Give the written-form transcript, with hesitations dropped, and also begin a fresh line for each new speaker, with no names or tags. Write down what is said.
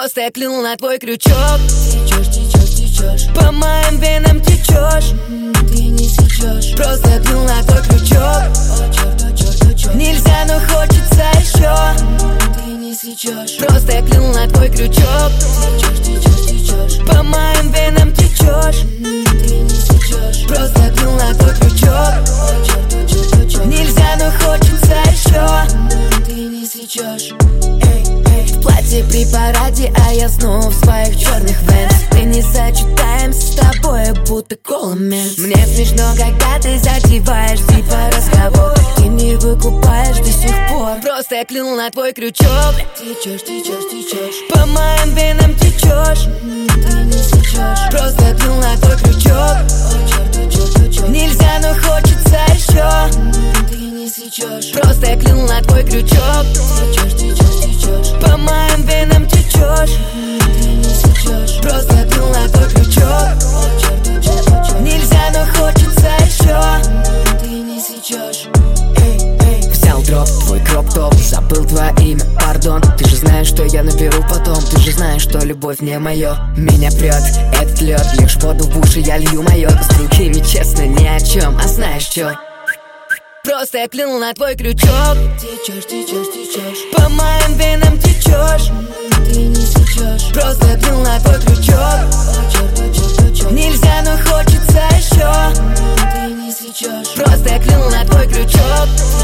Просто я клюнул на твой крючок.
Течешь, течешь, течешь,
По моим венам течешь.
ты не сечешь.
Просто я клюнул на твой крючок.
О черт, о черт, о черт,
Нельзя, но хочется еще.
ты не сечешь.
Просто я клюнул на твой крючок.
Течешь, течешь, течешь,
По моим венам течешь.
ты не сечешь.
Просто я клюнул на твой крючок.
О черт, о черт, о черт,
Нельзя, но хочется еще.
ты не сечешь.
В платье при параде, а я снова в своих черных венс. Мы не сочетаемся с тобой, будто коломент. Мне смешно, когда ты затеваешь типа разговор. Ты не выкупаешь до сих пор. Просто я клюнул на твой крючок.
Течешь, течешь, течешь,
По моим венам течешь.
ты не сечешь.
Просто я клюнул на твой крючок.
О черт, о черт, о черт,
Нельзя, но хочется еще.
ты не сечешь.
Просто я клюнул на твой крючок.
Течешь, течешь, течешь,
По моим венам течешь.
ты не сечешь.
Просто я клюнул на твой крючок.
О черт, о черт, о черт,
Нельзя, но хочется еще.
ты не сечешь.
Взял дроп, твой кроп-топ, забыл твое имя, пардон. Ты же знаешь, что я наберу потом. Ты же знаешь, что любовь не мое. Меня прет этот лед, лишь воду в уши я лью мое. С другими честно ни о чем, а знаешь что? Просто я клюнул на твой крючок.
Течешь, течешь, течешь,
По моим венам течешь.
ты не сечешь.
Просто я клюнул на твой крючок.
О черт, о черт, о черт,
Нельзя, но хочется еще.
ты не сечешь.
Просто я клюнул на твой крючок.